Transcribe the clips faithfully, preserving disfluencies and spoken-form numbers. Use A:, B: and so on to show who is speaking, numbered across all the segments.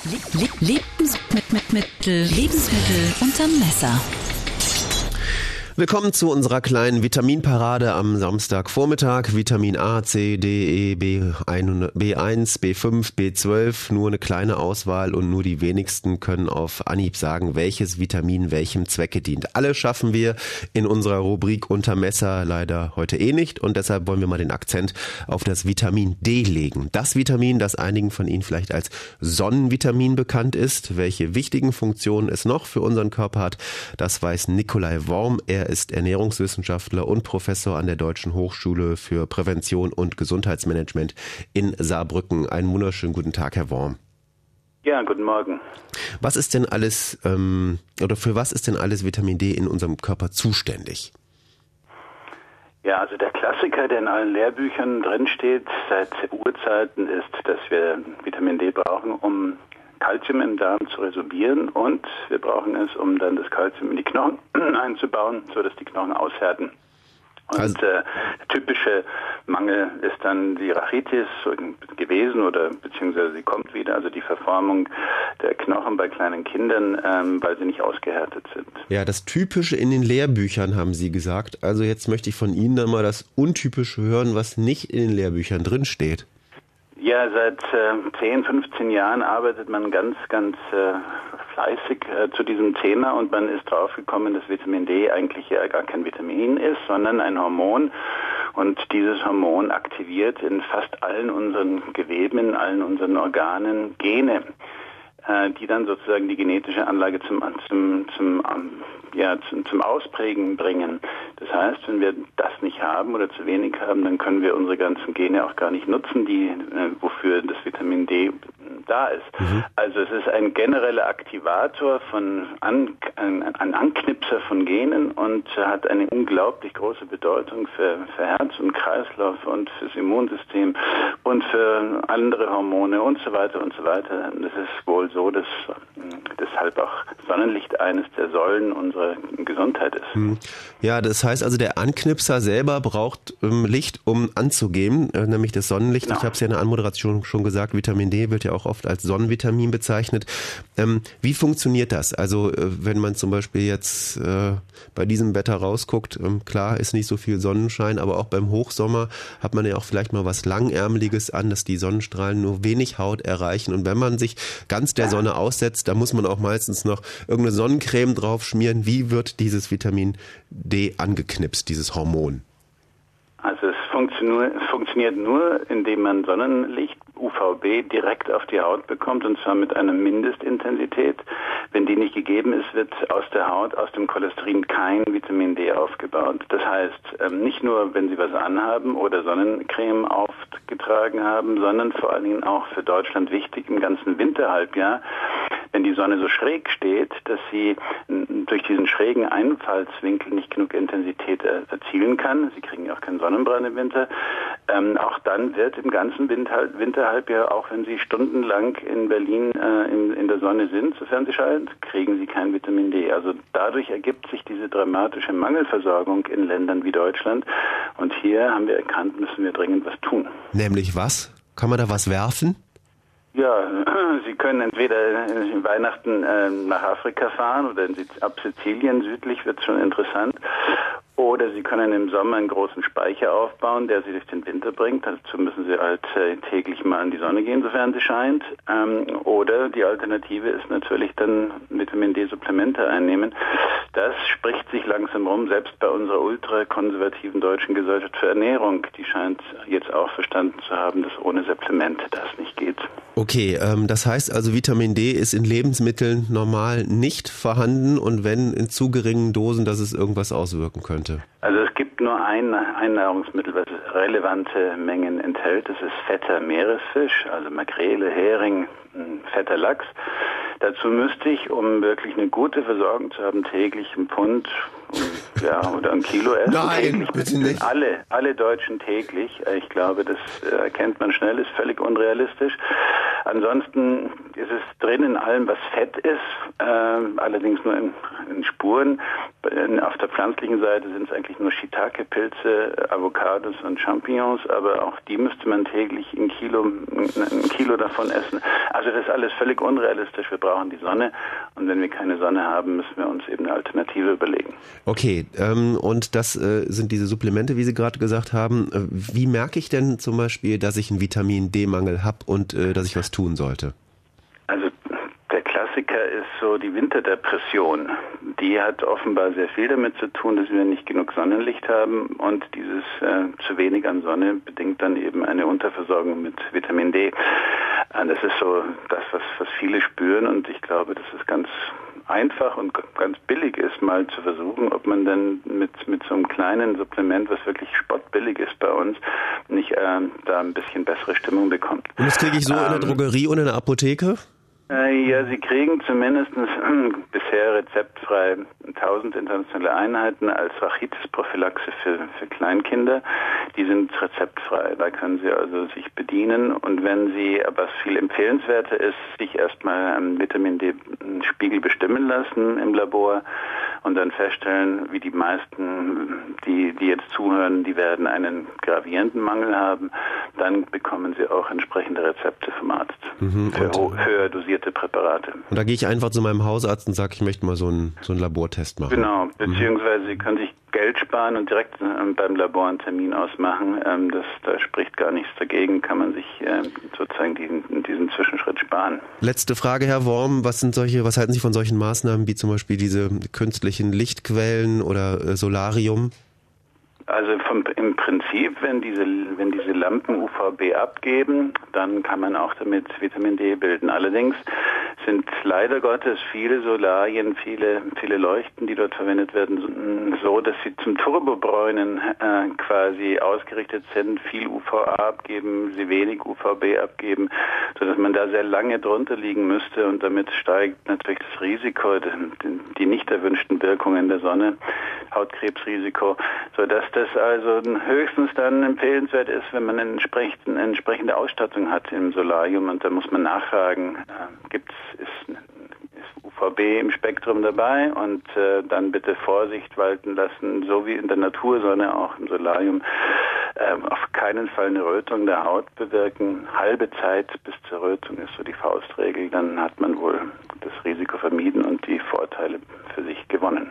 A: Lebensmittel, Lebensmittel unterm Messer.
B: Willkommen zu unserer kleinen Vitaminparade am Samstagvormittag. Vitamin A, C, D, E, B eins, B fünf, B zwölf, nur eine kleine Auswahl und nur die wenigsten können auf Anhieb sagen, welches Vitamin welchem Zwecke dient. Alle schaffen wir in unserer Rubrik Unter Messer leider heute eh nicht und deshalb wollen wir mal den Akzent auf das Vitamin D legen. Das Vitamin, das einigen von Ihnen vielleicht als Sonnenvitamin bekannt ist. Welche wichtigen Funktionen es noch für unseren Körper hat, das weiß Nikolai Worm. Er ist Ernährungswissenschaftler und Professor an der Deutschen Hochschule für Prävention und Gesundheitsmanagement in Saarbrücken. Einen wunderschönen guten Tag, Herr Worm.
C: Ja, guten Morgen.
B: Was ist denn alles, ähm, oder für was ist denn alles Vitamin D in unserem Körper zuständig?
C: Ja, also der Klassiker, der in allen Lehrbüchern drinsteht, seit Urzeiten ist, dass wir Vitamin D brauchen, um Kalzium im Darm zu resorbieren und wir brauchen es, um dann das Kalzium in die Knochen einzubauen, sodass die Knochen aushärten. Und also, äh, der typische Mangel ist dann die Rachitis gewesen oder beziehungsweise sie kommt wieder, also die Verformung der Knochen bei kleinen Kindern, ähm, weil sie nicht ausgehärtet sind.
B: Ja, das Typische in den Lehrbüchern haben Sie gesagt. Also jetzt möchte ich von Ihnen dann mal das Untypische hören, was nicht in den Lehrbüchern drinsteht.
C: Ja, seit äh, zehn, fünfzehn Jahren arbeitet man ganz, ganz äh, fleißig äh, zu diesem Thema und man ist draufgekommen, dass Vitamin D eigentlich ja gar kein Vitamin ist, sondern ein Hormon. Und dieses Hormon aktiviert in fast allen unseren Geweben, in allen unseren Organen Gene, äh, die dann sozusagen die genetische Anlage zum, zum, zum ja, zum, zum Ausprägen bringen. Das heißt, wenn wir das nicht haben oder zu wenig haben, dann können wir unsere ganzen Gene auch gar nicht nutzen, die, äh, wofür das Vitamin D da ist. Mhm. Also es ist ein genereller Aktivator von an, ein, ein Anknipser von Genen und hat eine unglaublich große Bedeutung für, für Herz und Kreislauf und fürs Immunsystem und für andere Hormone und so weiter und so weiter. Und es ist wohl so, dass äh, deshalb auch Sonnenlicht eines der Säulen unserer Gesundheit ist.
B: Ja, das heißt also, der Anknipser selber braucht ähm, Licht, um anzugehen, äh, nämlich das Sonnenlicht. Genau. Ich habe es ja in der Anmoderation schon gesagt, Vitamin D wird ja auch oft als Sonnenvitamin bezeichnet. Ähm, wie funktioniert das? Also äh, wenn man zum Beispiel jetzt äh, bei diesem Wetter rausguckt, ähm, klar ist nicht so viel Sonnenschein, aber auch beim Hochsommer hat man ja auch vielleicht mal was Langärmeliges an, dass die Sonnenstrahlen nur wenig Haut erreichen. Und wenn man sich ganz der Sonne aussetzt, da muss man auch meistens noch irgendeine Sonnencreme drauf schmieren. Wie wird dieses Vitamin D angeknipst, dieses Hormon?
C: Also es funktioniert, funktioniert nur, indem man Sonnenlicht, U V B, direkt auf die Haut bekommt und zwar mit einer Mindestintensität. Wenn die nicht gegeben ist, wird aus der Haut, aus dem Cholesterin kein Vitamin D aufgebaut. Das heißt, nicht nur, wenn Sie was anhaben oder Sonnencreme aufgetragen haben, sondern vor allen Dingen auch für Deutschland wichtig im ganzen Winterhalbjahr, wenn die Sonne so schräg steht, dass sie durch diesen schrägen Einfallswinkel nicht genug Intensität erzielen kann. Sie kriegen ja auch keinen Sonnenbrand im Winter. Ähm, auch dann wird im ganzen Winter, Winterhalbjahr, auch wenn Sie stundenlang in Berlin äh, in, in der Sonne sind, sofern sie scheint, kriegen Sie kein Vitamin D. Also dadurch ergibt sich diese dramatische Mangelversorgung in Ländern wie Deutschland. Und hier haben wir erkannt, müssen wir dringend was tun.
B: Nämlich was? Kann man da was werfen?
C: Ja, Sie können entweder in Weihnachten äh, nach Afrika fahren oder in Siz- ab Sizilien südlich wird es schon interessant. Oder Sie können im Sommer einen großen Speicher aufbauen, der Sie durch den Winter bringt. Dazu müssen Sie halt äh, täglich mal in die Sonne gehen, sofern sie scheint. Ähm, oder die Alternative ist natürlich dann Vitamin D-Supplemente einnehmen. Das spricht sich langsam rum, selbst bei unserer ultrakonservativen Deutschen Gesellschaft für Ernährung. Die scheint jetzt auch verstanden zu haben, dass ohne Supplemente das nicht geht.
B: Okay, ähm, das heißt also, Vitamin D ist in Lebensmitteln normal nicht vorhanden und wenn in zu geringen Dosen, dass es irgendwas auswirken könnte.
C: Also es gibt nur ein, ein Nahrungsmittel, was relevante Mengen enthält. Das ist fetter Meeresfisch, also Makrele, Hering, fetter Lachs. Dazu müsste ich, um wirklich eine gute Versorgung zu haben, täglich ein Pfund ja, oder ein Kilo essen.
B: Nein,
C: täglich.
B: bitte nicht.
C: Alle, alle Deutschen täglich. Ich glaube, das erkennt man schnell, ist völlig unrealistisch. Ansonsten ist es drin in allem, was Fett ist, äh, allerdings nur in, in Spuren. Auf der pflanzlichen Seite sind es eigentlich nur Shiitake-Pilze, Avocados und Champignons, aber auch die müsste man täglich ein Kilo, ein Kilo davon essen. Also das ist alles völlig unrealistisch. Wir brauchen die Sonne und wenn wir keine Sonne haben, müssen wir uns eben eine Alternative überlegen.
B: Okay, ähm, und das äh, sind diese Supplemente, wie Sie gerade gesagt haben. Wie merke ich denn zum Beispiel, dass ich einen Vitamin-D-Mangel habe und äh, dass ich was tun sollte?
C: Also der Klassiker ist so die Winterdepression. Die hat offenbar sehr viel damit zu tun, dass wir nicht genug Sonnenlicht haben und dieses äh, zu wenig an Sonne bedingt dann eben eine Unterversorgung mit Vitamin D. Äh, das ist so das, was, was viele spüren und ich glaube, dass es ganz einfach und ganz billig ist, mal zu versuchen, ob man denn mit, mit so einem kleinen Supplement, was wirklich spottbillig ist bei uns, nicht äh, da ein bisschen bessere Stimmung bekommt.
B: Und das kriege ich so ähm, in der Drogerie und in der Apotheke?
C: Ja, Sie kriegen zumindest bisher rezeptfrei tausend internationale Einheiten als Rachitis-Prophylaxe für, für Kleinkinder. Die sind rezeptfrei. Da können Sie also sich bedienen. Und wenn Sie, was viel empfehlenswerter ist, sich erstmal einen Vitamin D-Spiegel bestimmen lassen im Labor und dann feststellen, wie die meisten, die, die jetzt zuhören, die werden einen gravierenden Mangel haben, dann bekommen Sie auch entsprechende Rezepte vom Arzt
B: mhm,
C: für höher dosierte Präparate.
B: Und da gehe ich einfach zu meinem Hausarzt und sage, ich möchte mal so einen, so einen Labortest machen.
C: Genau, beziehungsweise Sie können sich Geld sparen und direkt ähm, beim Labor einen Termin ausmachen. Ähm, das, da spricht gar nichts dagegen, kann man sich äh, sozusagen diesen, diesen Zwischenschritt sparen.
B: Letzte Frage, Herr Worm, was sind solche, was halten Sie von solchen Maßnahmen wie zum Beispiel diese künstlichen Lichtquellen oder äh, Solarium?
C: Also vom, im Prinzip, wenn diese, wenn diese Lampen U V B abgeben, dann kann man auch damit Vitamin D bilden. Allerdings sind leider Gottes viele Solarien, viele, viele Leuchten, die dort verwendet werden, so, dass sie zum Turbobräunen äh, quasi ausgerichtet sind, viel U V A abgeben, sie wenig U V B abgeben, sodass man da sehr lange drunter liegen müsste und damit steigt natürlich das Risiko, die, die nicht erwünschten Wirkungen der Sonne, Hautkrebsrisiko, sodass das also höchstens dann empfehlenswert ist, wenn man eine entsprechende, eine entsprechende Ausstattung hat im Solarium und da muss man nachfragen, äh, gibt's, ist, ist U V B im Spektrum dabei und äh, dann bitte Vorsicht walten lassen, so wie in der Natursonne auch im Solarium, äh, auf keinen Fall eine Rötung der Haut bewirken. Halbe Zeit bis zur Rötung ist so die Faustregel, dann hat man wohl das Risiko vermieden und die Vorteile für sich gewonnen.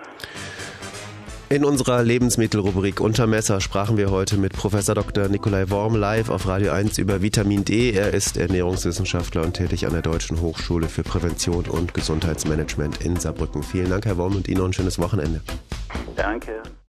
B: In unserer Lebensmittelrubrik Unter Messer sprachen wir heute mit Professor Doktor Nikolai Worm live auf Radio eins über Vitamin D. Er ist Ernährungswissenschaftler und tätig an der Deutschen Hochschule für Prävention und Gesundheitsmanagement in Saarbrücken. Vielen Dank, Herr Worm, und Ihnen noch ein schönes Wochenende.
C: Danke.